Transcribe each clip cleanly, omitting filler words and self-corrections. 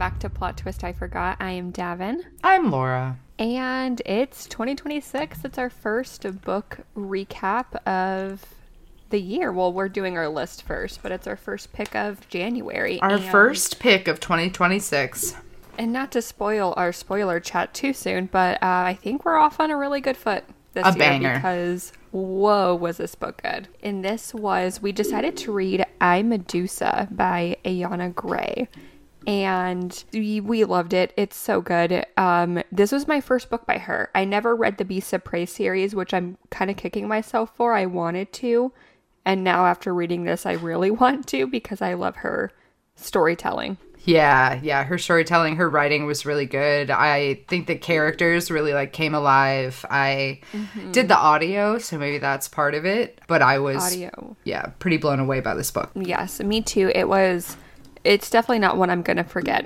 back to Plot Twist I Forgot. I am Davin. I'm Laura. And it's 2026. It's our first book recap of the year. Well, we're doing our list first, but it's our first pick of January. Our first pick of 2026. And not to spoil our spoiler chat too soon, but I think we're off on a really good foot this year. Banger. Because, whoa, was this book good. And this was, we decided to read I, Medusa by Ayana Gray. And we loved it. It's so good. This was my first book by her. I never read the Beasts of Prey series, which I'm kind of kicking myself for. I wanted to. And now after reading this, I really want to because I love her storytelling. Yeah, her storytelling, her writing was really good. I think the characters really came alive. I did the audio, so maybe that's part of it. But I was pretty blown away by this book. Yes, me too. It's definitely not one I'm going to forget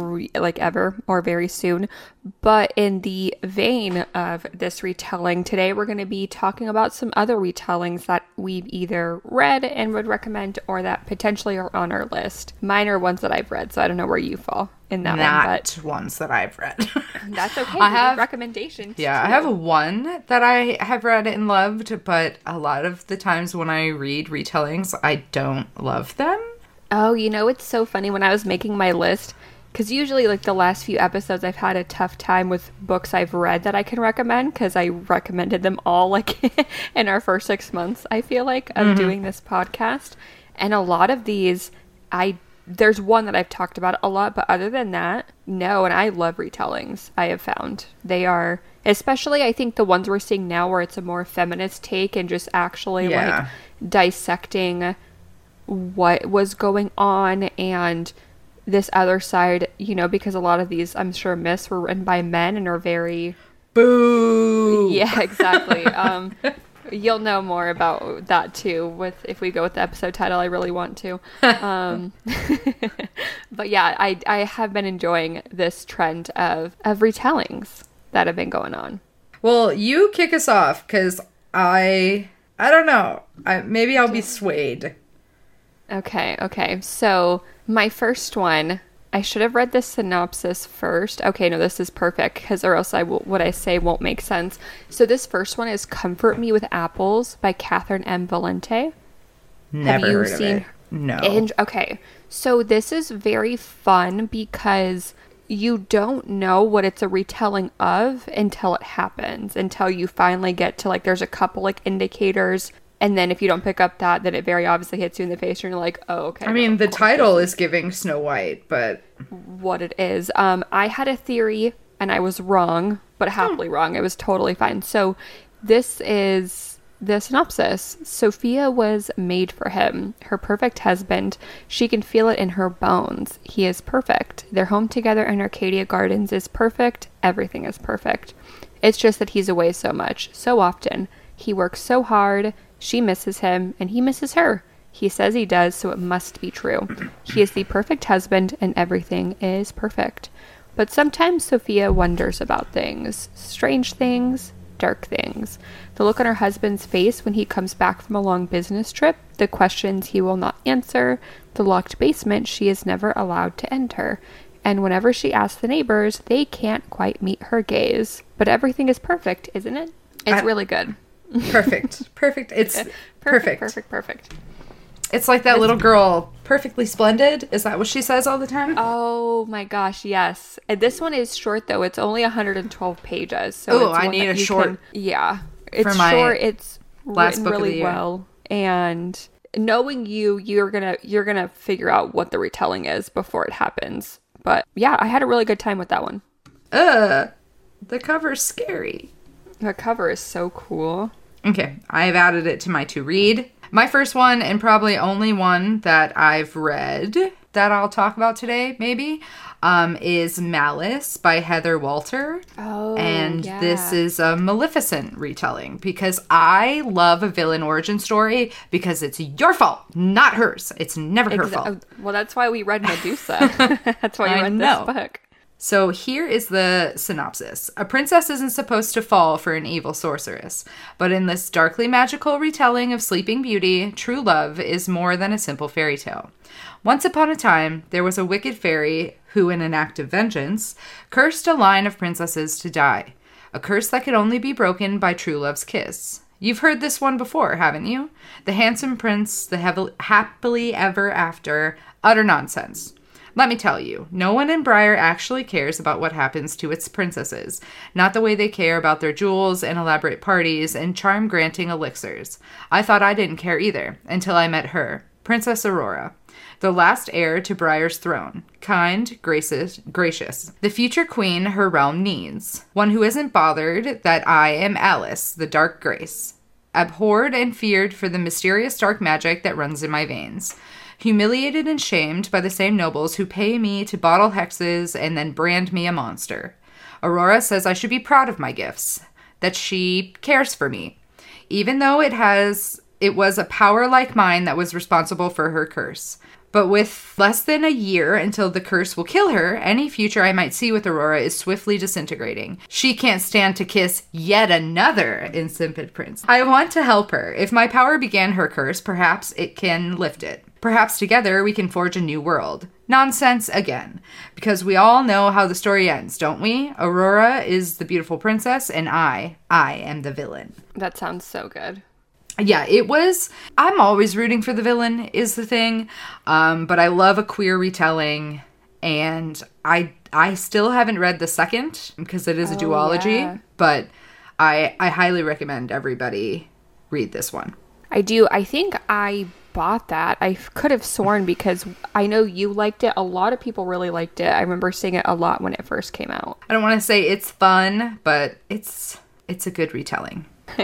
ever or very soon. But in the vein of this retelling, today we're going to be talking about some other retellings that we've either read and would recommend or that potentially are on our list. Mine are ones that I've read, so I don't know where you fall in that one. But ones that I've read. That's okay. I have recommendations. Yeah, too. I have one that I have read and loved, but a lot of the times when I read retellings, I don't love them. Oh, it's so funny when I was making my list, because usually the last few episodes I've had a tough time with books I've read that I can recommend, because I recommended them all in our first 6 months, I feel like, of doing this podcast. And a lot of these, there's one that I've talked about a lot, but other than that, no. And I love retellings, I have found. They are, especially I think the ones we're seeing now where it's a more feminist take and just actually dissecting what was going on and this other side, because a lot of these, I'm sure, myths were written by men and are very... Boo! Yeah, exactly. You'll know more about that too if we go with the episode title. I really want to. But yeah, I have been enjoying this trend of retellings that have been going on. Well, you kick us off, because I don't know. Maybe I'll be swayed. Okay. So my first one, I should have read the synopsis first. Okay, no, this is perfect, because or else what I say won't make sense. So this first one is Comfort Me with Apples by Catherine M. Valente. Never heard of it. No. Okay, so this is very fun because you don't know what it's a retelling of until it happens, until you finally get to there's a couple indicators. And then if you don't pick up that, then it very obviously hits you in the face and you're like, oh, okay. I mean, the title is giving Snow White, but... What it is. I had a theory and I was wrong, but happily wrong. It was totally fine. So this is the synopsis. Sophia was made for him, her perfect husband. She can feel it in her bones. He is perfect. Their home together in Arcadia Gardens is perfect. Everything is perfect. It's just that he's away so much, so often. He works so hard. She misses him, and he misses her. He says he does, so it must be true. He is the perfect husband, and everything is perfect. But sometimes Sophia wonders about things. Strange things, dark things. The look on her husband's face when he comes back from a long business trip, the questions he will not answer, the locked basement she is never allowed to enter. And whenever she asks the neighbors, they can't quite meet her gaze. But everything is perfect, isn't it? It's really good. Perfect. It's perfect. Perfect. It's like that little girl, perfectly splendid. Is that what she says all the time? Oh my gosh, yes. And this one is short though. It's only 112 pages. So I need a short. It's short. It's written really well. And knowing you're gonna figure out what the retelling is before it happens. But yeah, I had a really good time with that one. The cover's scary. The cover is so cool. Okay, I've added it to my to read. My first one, and probably only one that I've read that I'll talk about today, maybe, is Malice by Heather Walter. Oh, and this is a Maleficent retelling, because I love a villain origin story because it's your fault, not hers. It's never her fault. Well, that's why we read Medusa. That's why we read this book. So here is the synopsis. A princess isn't supposed to fall for an evil sorceress, but in this darkly magical retelling of Sleeping Beauty, true love is more than a simple fairy tale. Once upon a time, there was a wicked fairy who, in an act of vengeance, cursed a line of princesses to die. A curse that could only be broken by true love's kiss. You've heard this one before, haven't you? The handsome prince, the happily ever after, utter nonsense. Let me tell you, no one in Briar actually cares about what happens to its princesses, not the way they care about their jewels and elaborate parties and charm-granting elixirs. I thought I didn't care either, until I met her, Princess Aurora, the last heir to Briar's throne, kind, gracious, the future queen her realm needs, one who isn't bothered that I am Alice, the Dark Grace, abhorred and feared for the mysterious dark magic that runs in my veins. Humiliated and shamed by the same nobles who pay me to bottle hexes and then brand me a monster. Aurora says I should be proud of my gifts, that she cares for me, even though it was a power like mine that was responsible for her curse. But with less than a year until the curse will kill her, any future I might see with Aurora is swiftly disintegrating. She can't stand to kiss yet another incipient prince. I want to help her. If my power began her curse, perhaps it can lift it. Perhaps together we can forge a new world. Nonsense again. Because we all know how the story ends, don't we? Aurora is the beautiful princess, and I am the villain. That sounds so good. Yeah, it was. I'm always rooting for the villain is the thing. But I love a queer retelling. And I still haven't read the second because it is a duology. Yeah. But I highly recommend everybody read this one. I do. I think I bought that. I could have sworn because I know you liked it. A lot of people really liked it. I remember seeing it a lot when it first came out. I don't want to say it's fun, but it's a good retelling.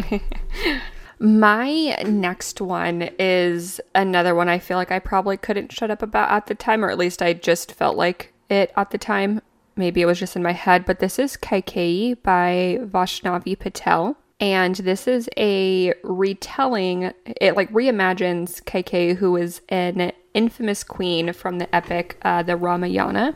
My next one is another one I feel like I probably couldn't shut up about at the time, or at least I just felt like it at the time. Maybe it was just in my head, but this is Kaikeyi by Vaishnavi Patel. And this is a retelling, it like reimagines Kaikeyi, who is an infamous queen from the epic, the Ramayana.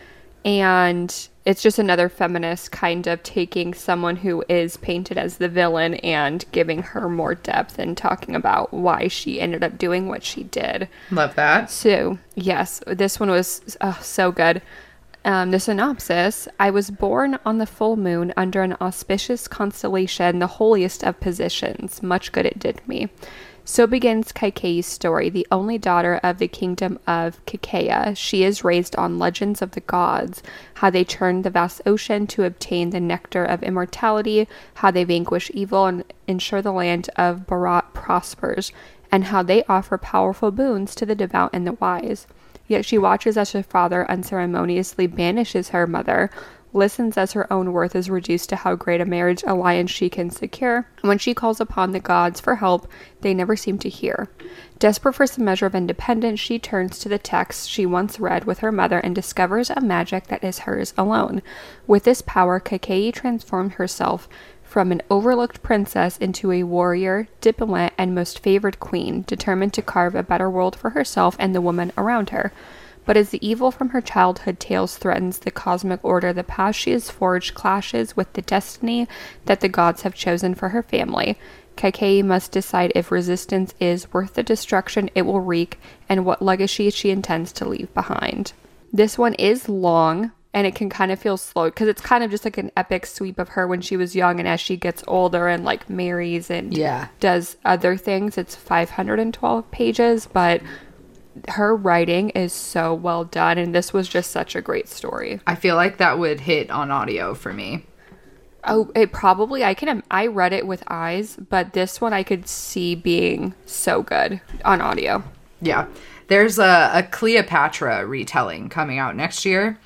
And it's just another feminist kind of taking someone who is painted as the villain and giving her more depth and talking about why she ended up doing what she did. Love that. So, yes, this one was so good. The synopsis: I was born on the full moon under an auspicious constellation, the holiest of positions. Much good it did me. So begins Kaikeyi's story, the only daughter of the kingdom of Kikeya. She is raised on legends of the gods, how they churn the vast ocean to obtain the nectar of immortality, how they vanquish evil and ensure the land of Bharat prospers, and how they offer powerful boons to the devout and the wise. Yet she watches as her father unceremoniously banishes her mother, listens as her own worth is reduced to how great a marriage alliance she can secure. When she calls upon the gods for help, they never seem to hear. Desperate for some measure of independence, she turns to the texts she once read with her mother and discovers a magic that is hers alone. With this power, Kaikeyi transformed herself from an overlooked princess into a warrior, diplomat, and most favored queen, determined to carve a better world for herself and the women around her. But as the evil from her childhood tales threatens the cosmic order, the path she has forged clashes with the destiny that the gods have chosen for her family. Kaikeyi must decide if resistance is worth the destruction it will wreak and what legacy she intends to leave behind. This one is long, and it can kind of feel slow because it's kind of just like an epic sweep of her when she was young and as she gets older and like marries and does other things. It's 512 pages, but her writing is so well done, and this was just such a great story. I feel like that would hit on audio for me. Oh, it probably, I read it with eyes, but this one I could see being so good on audio. Yeah. There's a Cleopatra retelling coming out next year.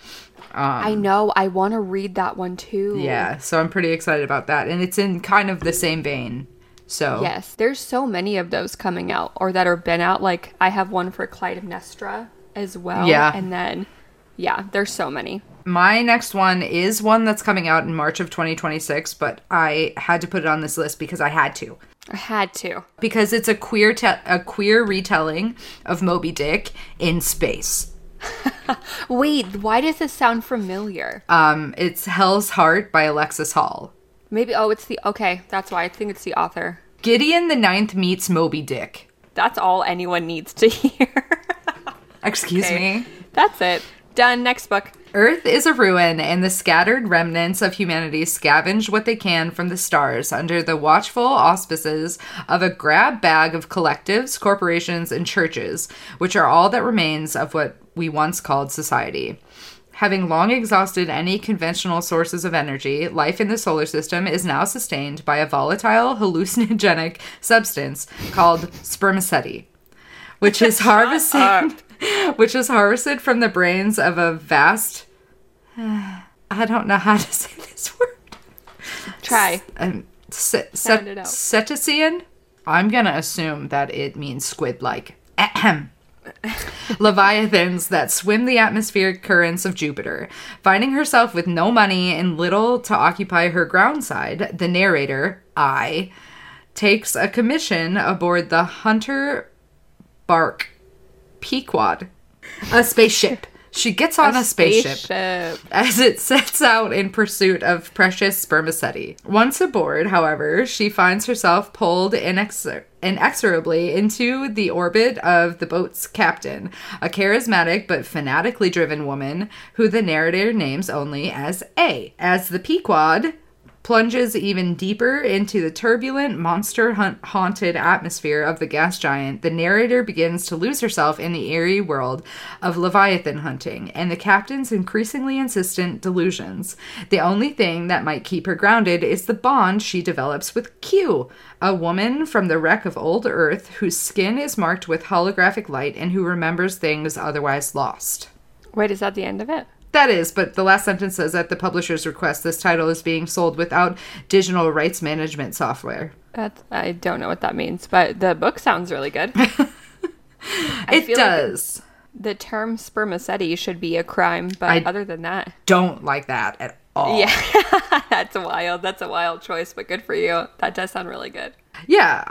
I know. I want to read that one too. Yeah, so I'm pretty excited about that. And it's in kind of the same vein. So yes, there's so many of those coming out or that are been out. Like I have one for Clytemnestra as well. Yeah. And then, yeah, there's so many. My next one is one that's coming out in March of 2026, but I had to put it on this list because I had to. Because it's a queer retelling of Moby Dick in space. Wait, why does this sound familiar? It's Hell's Heart by Alexis Hall. Maybe, okay, that's why. I think it's the author. Gideon the Ninth meets Moby Dick. That's all anyone needs to hear. Excuse me? That's it. Done. Next book. Earth is a ruin, and the scattered remnants of humanity scavenge what they can from the stars under the watchful auspices of a grab bag of collectives, corporations, and churches, which are all that remains of what we once called society. Having long exhausted any conventional sources of energy, life in the solar system is now sustained by a volatile, hallucinogenic substance called spermaceti, which is harvested from the brains of a vast... I don't know how to say this word. Try. Cetacean? I'm going to assume that it means squid-like. Ahem. Leviathans that swim the atmospheric currents of Jupiter. Finding herself with no money and little to occupy her ground side, the narrator, I, takes a commission aboard the Hunter bark Pequod, a spaceship. She gets on a spaceship as it sets out in pursuit of precious spermaceti. Once aboard, however, she finds herself pulled inexorably into the orbit of the boat's captain, a charismatic but fanatically driven woman who the narrator names only as A. As the Pequod plunges even deeper into the turbulent, monster-haunted atmosphere of the gas giant, the narrator begins to lose herself in the eerie world of Leviathan hunting and the captain's increasingly insistent delusions. The only thing that might keep her grounded is the bond she develops with Q, a woman from the wreck of old Earth whose skin is marked with holographic light and who remembers things otherwise lost. Wait, is that the end of it? That is, but the last sentence says at the publisher's request, this title is being sold without digital rights management software. I don't know what that means, but the book sounds really good. It does. Like the term spermaceti should be a crime, but other than that... don't like that at all. Yeah, that's wild. That's a wild choice, but good for you. That does sound really good. Yeah,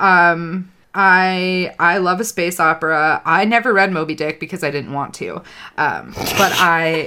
I love a space opera. I never read Moby Dick because I didn't want to, but I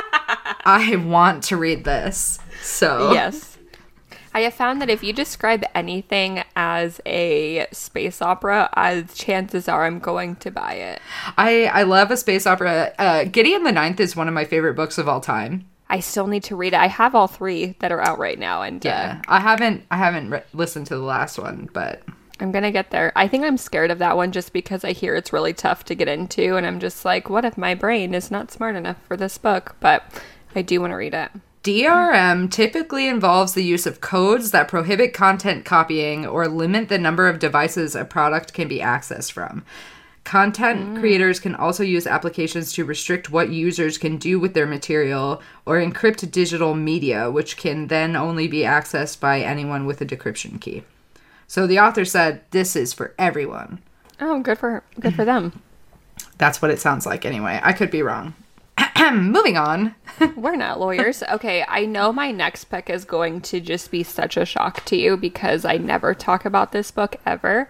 want to read this. So yes, I have found that if you describe anything as a space opera, chances are I'm going to buy it. I love a space opera. Gideon the Ninth is one of my favorite books of all time. I still need to read it. I have all 3 that are out right now, and yeah, I haven't listened to the last one, but I'm gonna get there. I think I'm scared of that one just because I hear it's really tough to get into, and I'm just like, what if my brain is not smart enough for this book? But I do want to read it. DRM typically involves the use of codes that prohibit content copying or limit the number of devices a product can be accessed from. Content creators can also use applications to restrict what users can do with their material or encrypt digital media, which can then only be accessed by anyone with a decryption key. So the author said, this is for everyone. Oh, good for them. That's what it sounds like anyway. I could be wrong. Moving on. We're not lawyers. Okay, I know my next pick is going to just be such a shock to you because I never talk about this book ever.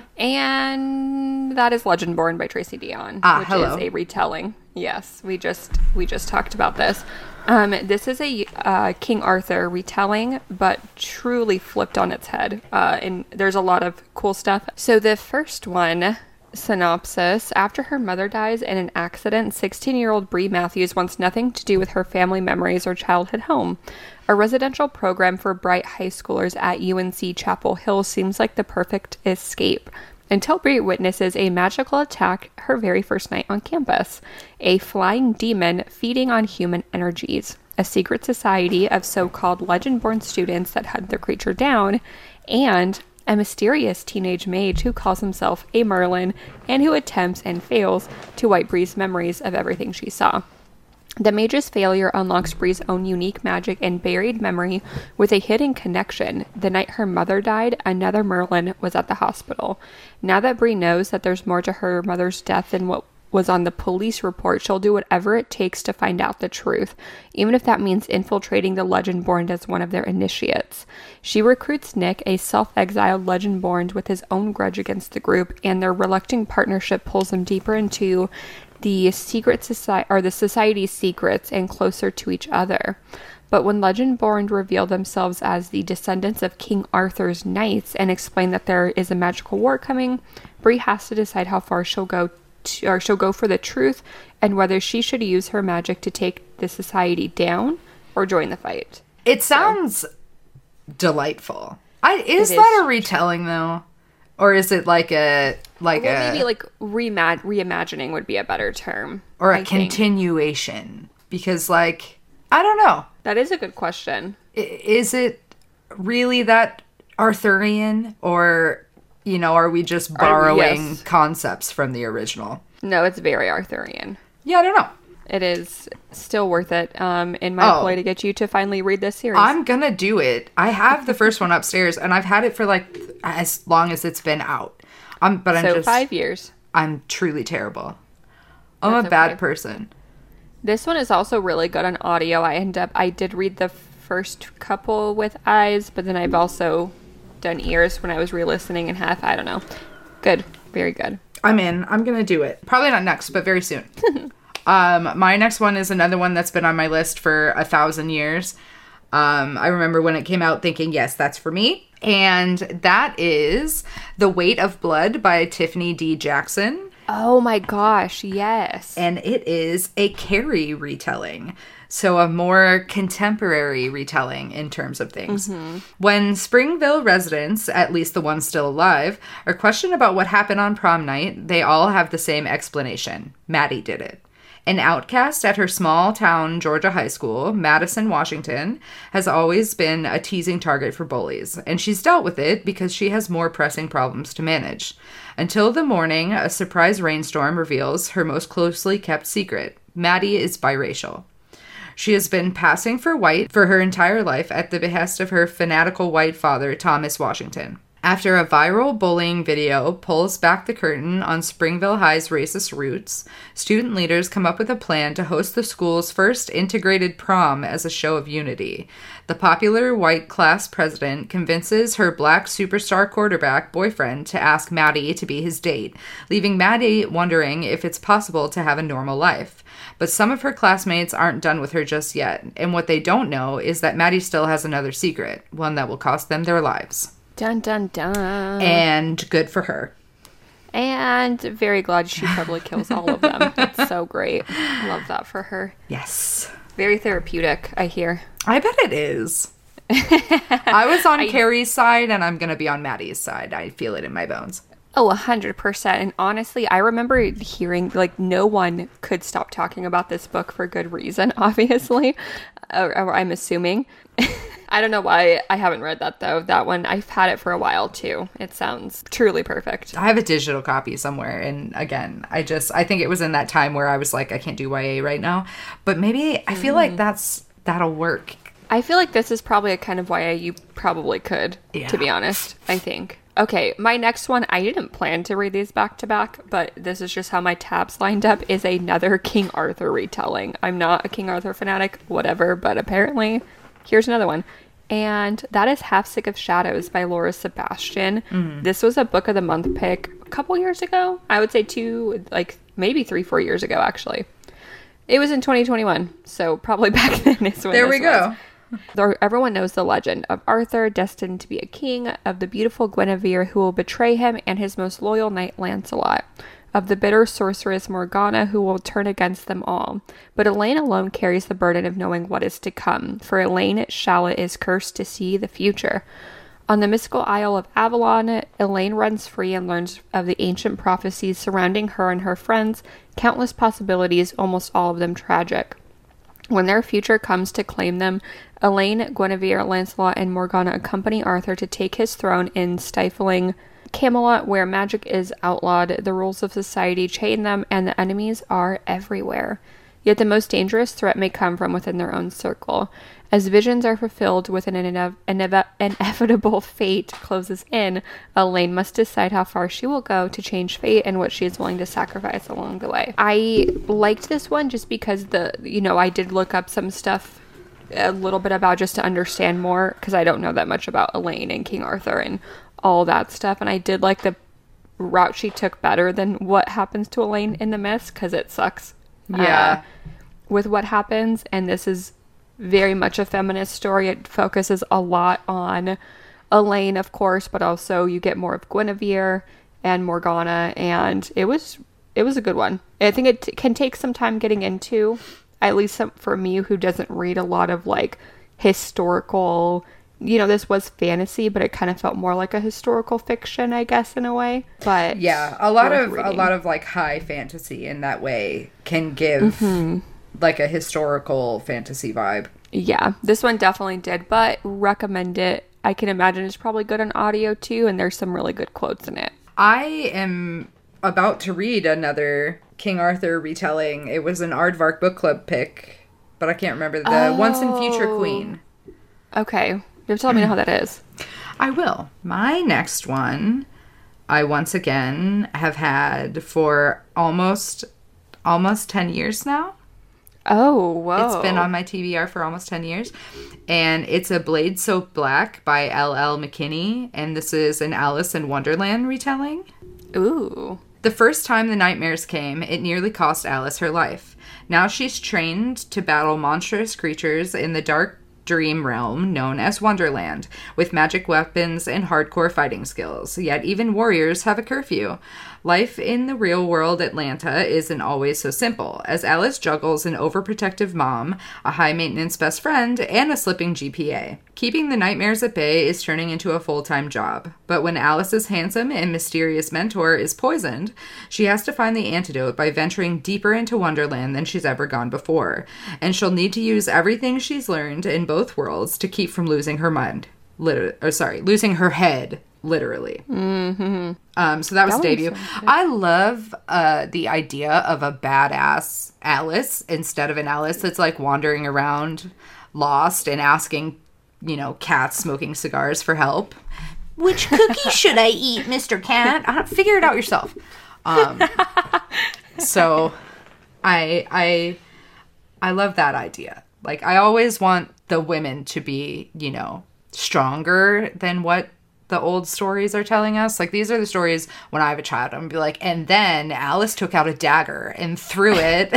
And that is Legendborn by Tracy Deonn, which is a retelling. Yes, we just talked about this. This is a King Arthur retelling, but truly flipped on its head. And there's a lot of cool stuff. So the first one... synopsis. After her mother dies in an accident, 16-year-old Bree Matthews wants nothing to do with her family memories or childhood home. A residential program for bright high schoolers at UNC Chapel Hill seems like the perfect escape, until Bree witnesses a magical attack her very first night on campus. A flying demon feeding on human energies, a secret society of so-called Legendborn students that hunt the creature down, and a mysterious teenage mage who calls himself a Merlin and who attempts and fails to wipe Bree's memories of everything she saw. The mage's failure unlocks Bree's own unique magic and buried memory with a hidden connection. The night her mother died, another Merlin was at the hospital. Now that Bree knows that there's more to her mother's death than what was on the police report, she'll do whatever it takes to find out the truth, even if that means infiltrating the Legendborn as one of their initiates. She recruits Nick, a self-exiled Legendborn with his own grudge against the group, and their reluctant partnership pulls him deeper into the secret society or the society's secrets and closer to each other. But when Legendborn reveal themselves as the descendants of King Arthur's knights and explain that there is a magical war coming, Bree has to decide how far she'll go for the truth and whether she should use her magic to take the society down or join the fight. It sounds delightful. Is that a retelling though? Or is it like maybe like reimagining would be a better term. Or a continuation. Because like, I don't know. That is a good question. Is it really that Arthurian? Or, are we just borrowing concepts from the original? No, it's very Arthurian. Yeah, I don't know. It is still worth it in my play to get you to finally read this series. I'm going to do it. I have the first one upstairs, and I've had it for like as long as it's been out. I'm 5 years. I'm truly terrible. I'm a bad person. This one is also really good on audio. I did read the first couple with eyes, but then I've also done ears when I was re-listening in half. I don't know. Good. Very good. I'm in. I'm going to do it. Probably not next, but very soon. My next one is another one that's been on my list for 1,000 years. I remember when it came out thinking, yes, that's for me. And that is The Weight of Blood by Tiffany D. Jackson. Oh my gosh, yes. And it is a Carrie retelling. So a more contemporary retelling in terms of things. Mm-hmm. When Springville residents, at least the ones still alive, are questioned about what happened on prom night, they all have the same explanation. Maddie did it. An outcast at her small town Georgia high school, Madison, Washington, has always been a teasing target for bullies, and she's dealt with it because she has more pressing problems to manage. Until the morning, a surprise rainstorm reveals her most closely kept secret. Maddie is biracial. She has been passing for white for her entire life at the behest of her fanatical white father, Thomas Washington. After a viral bullying video pulls back the curtain on Springville High's racist roots, student leaders come up with a plan to host the school's first integrated prom as a show of unity. The popular white class president convinces her black superstar quarterback boyfriend to ask Maddie to be his date, leaving Maddie wondering if it's possible to have a normal life. But some of her classmates aren't done with her just yet, and what they don't know is that Maddie still has another secret, one that will cost them their lives. Dun, dun, dun. And good for her. And very glad she probably kills all of them. It's so great. Love that for her. Yes. Very therapeutic, I hear. I bet it is. I was on Carrie's side, and I'm going to be on Maddie's side. I feel it in my bones. Oh, 100%. And honestly, I remember hearing, like, no one could stop talking about this book for good reason, obviously. Or I'm assuming. I don't know why I haven't read that, though. That one, I've had it for a while, too. It sounds truly perfect. I have a digital copy somewhere. And again, I think it was in that time where I was like, I can't do YA right now. But maybe I feel like that'll work. I feel like this is probably a kind of YA you probably could, to be honest, I think. Okay, my next one, I didn't plan to read these back to back, but this is just how my tabs lined up, is another King Arthur retelling. I'm not a King Arthur fanatic, whatever, but apparently here's another one. And that is Half Sick of Shadows by Laura Sebastian. This was a book of the month pick a couple years ago. I would say maybe 3-4 years ago, actually. It was in 2021, so probably back then is when there we go. Everyone knows the legend of Arthur, destined to be a king, of the beautiful Guinevere who will betray him, and his most loyal knight Lancelot, of the bitter sorceress Morgana who will turn against them all. But Elaine alone carries the burden of knowing what is to come, for Elaine Shallot is cursed to see the future. On the mystical Isle of Avalon, Elaine runs free and learns of the ancient prophecies surrounding her and her friends, countless possibilities, almost all of them tragic. When their future comes to claim them, Elaine, Guinevere, Lancelot, and Morgana accompany Arthur to take his throne in stifling Camelot, where magic is outlawed, the rules of society chain them, and the enemies are everywhere. Yet the most dangerous threat may come from within their own circle. As visions are fulfilled with an inevitable fate closes in, Elaine must decide how far she will go to change fate and what she is willing to sacrifice along the way. I liked this one just because I did look up some stuff a little bit about just to understand more, because I don't know that much about Elaine and King Arthur and all that stuff, and I did like the route she took better than what happens to Elaine in The Mist, because it sucks. Yeah. With what happens, and this is very much a feminist story. It focuses a lot on Elaine, of course, but also you get more of Guinevere and Morgana, and it was a good one. I think it can take some time getting into, at least for me who doesn't read a lot of like historical, this was fantasy, but it kind of felt more like a historical fiction, I guess, in a way. But yeah, a lot of like high fantasy in that way can give like a historical fantasy vibe. Yeah, this one definitely did, but recommend it. I can imagine it's probably good on audio too, and there's some really good quotes in it. I am about to read another King Arthur retelling. It was an Aardvark book club pick, but I can't remember the Once and Future Queen. Okay. You're telling me how that is. I will. My next one, I once again have had for almost 10 years now. Oh, whoa. It's been on my TBR for almost 10 years. And it's A Blade So Black by L.L. McKinney. And this is an Alice in Wonderland retelling. Ooh. The first time the nightmares came, it nearly cost Alice her life. Now she's trained to battle monstrous creatures in the dark dream realm known as Wonderland, with magic weapons and hardcore fighting skills. Yet even warriors have a curfew. Life in the real world Atlanta isn't always so simple, as Alice juggles an overprotective mom, a high-maintenance best friend, and a slipping GPA. Keeping the nightmares at bay is turning into a full-time job. But when Alice's handsome and mysterious mentor is poisoned, she has to find the antidote by venturing deeper into Wonderland than she's ever gone before. And she'll need to use everything she's learned in both worlds to keep from losing her mind. Losing her head, literally. Mm-hmm. So that was debut. I love the idea of a badass Alice instead of an Alice that's like wandering around lost and asking, cats smoking cigars for help. Which cookie should I eat, Mr. Cat? Figure it out yourself. So I love that idea. Like, I always want the women to be, stronger than what the old stories are telling us. Like, these are the stories when I have a child. I'm going to be like, and then Alice took out a dagger and threw it.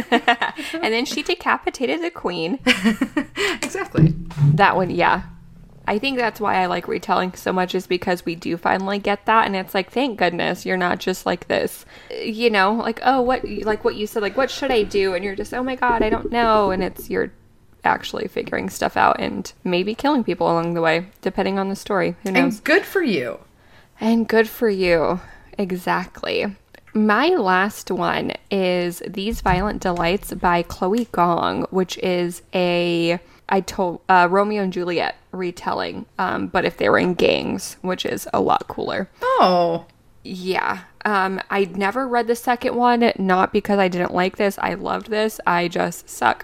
And then she decapitated the queen. Exactly. That one, yeah. I think that's why I like retelling so much, is because we do finally get that. And it's like, thank goodness you're not just like this, like, oh, what you said, like, what should I do? And you're just, oh my God, I don't know. And you're actually figuring stuff out and maybe killing people along the way, depending on the story. Who knows? And good for you. And good for you. Exactly. My last one is These Violent Delights by Chloe Gong, which is Romeo and Juliet retelling, but if they were in gangs, which is a lot cooler. Oh. Yeah. I never read the second one, not because I didn't like this. I loved this. I just suck.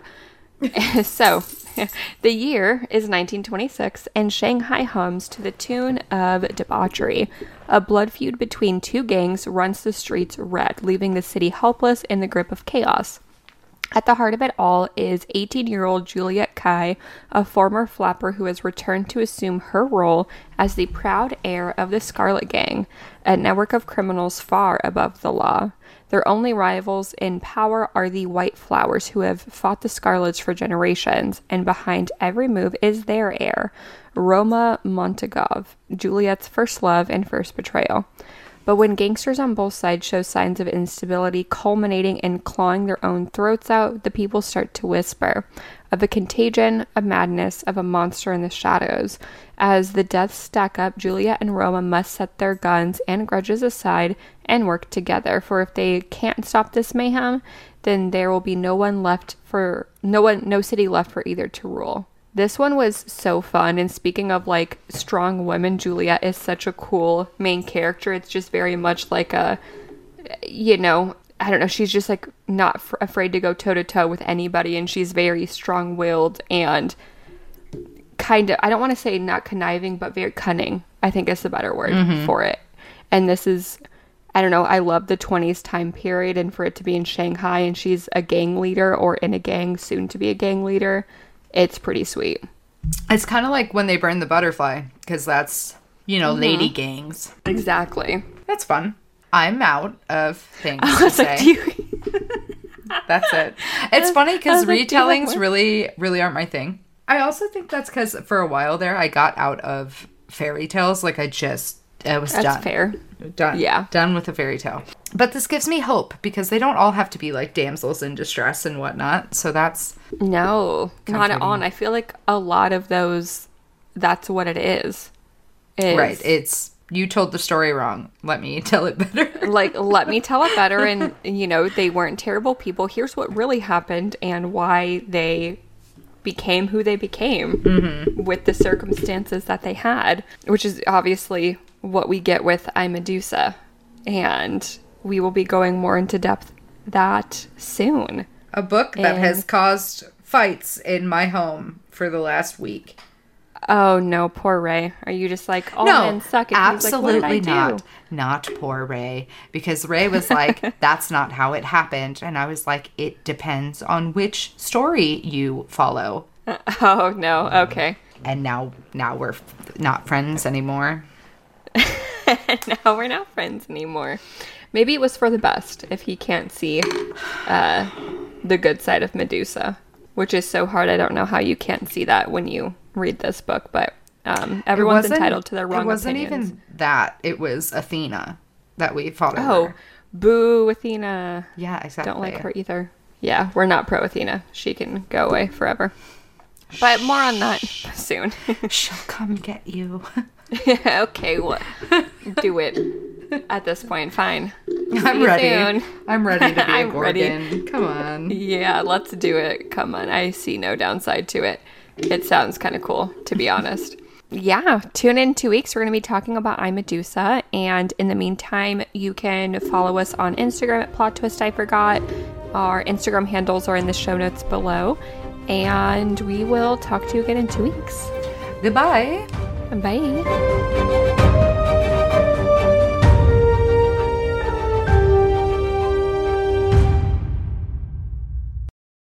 So, the year is 1926, and Shanghai hums to the tune of Debauchery. A blood feud between two gangs runs the streets red, leaving the city helpless in the grip of chaos. At the heart of it all is 18-year-old Juliet Kai, a former flapper who has returned to assume her role as the proud heir of the Scarlet Gang, a network of criminals far above the law. Their only rivals in power are the White Flowers, who have fought the Scarlets for generations, and behind every move is their heir, Roma Montagov, Juliet's first love and first betrayal. But when gangsters on both sides show signs of instability, culminating in clawing their own throats out, the people start to whisper of a contagion, a madness, of a monster in the shadows. As the deaths stack up, Juliet and Roma must set their guns and grudges aside and work together, for if they can't stop this mayhem, then there will be no city left for either to rule. This one was so fun, and speaking of, like, strong women, Juliet is such a cool main character. It's just very much like I don't know, she's just, like, not afraid to go toe-to-toe with anybody, and she's very strong-willed and kind of, I don't want to say not conniving, but very cunning, I think is the better word for it. And this is, I don't know, I love the 20s time period, and for it to be in Shanghai, and she's a gang leader, or in a gang, soon to be a gang leader. It's pretty sweet. It's kind of like When They Burn the Butterfly, because that's, lady gangs. Exactly. That's fun. I'm out of things to say. That's it. It's funny because retellings really, really aren't my thing. I also think that's because for a while there, I got out of fairy tales. Like I was done. That's fair. Done. Yeah. Done with a fairy tale. But this gives me hope because they don't all have to be like damsels in distress and whatnot. So that's... No, not at all. And I feel like a lot of those, that's what it is. Right. It's... You told the story wrong. Let me tell it better. Like, let me tell it better. And, you know, they weren't terrible people. Here's what really happened and why they became who they became with the circumstances that they had, which is obviously what we get with I, Medusa. And we will be going more into depth that soon. A book that has caused fights in my home for the last week. Oh, no, poor Ray. Are you just like, oh, no, men suck? And absolutely he's like, what did I do? not. Not poor Ray. Because Ray was like, that's not how it happened. And I was like, it depends on which story you follow. Oh, no. Okay. And now we're not friends anymore. Now we're not friends anymore. Maybe it was for the best if he can't see the good side of Medusa, which is so hard. I don't know how you can't see that when you read this book, but everyone's entitled to their wrong opinions. It wasn't even that. It was Athena that we fought over. Oh, boo Athena. Yeah, exactly. Don't like her either. Yeah, we're not pro Athena. She can go away forever. But more on that soon. She'll come get you. Okay, what? Do it. At this point, fine. I'm ready. Soon. I'm ready to be a Gorgon. Ready. Come on. Yeah, let's do it. Come on. I see no downside to it. It sounds kind of cool, to be honest. Yeah, tune in 2 weeks. We're going to be talking about I, Medusa. And in the meantime, you can follow us on Instagram at Plot Twist I Forgot. Our Instagram handles are in the show notes below. And we will talk to you again in 2 weeks. Goodbye. Bye.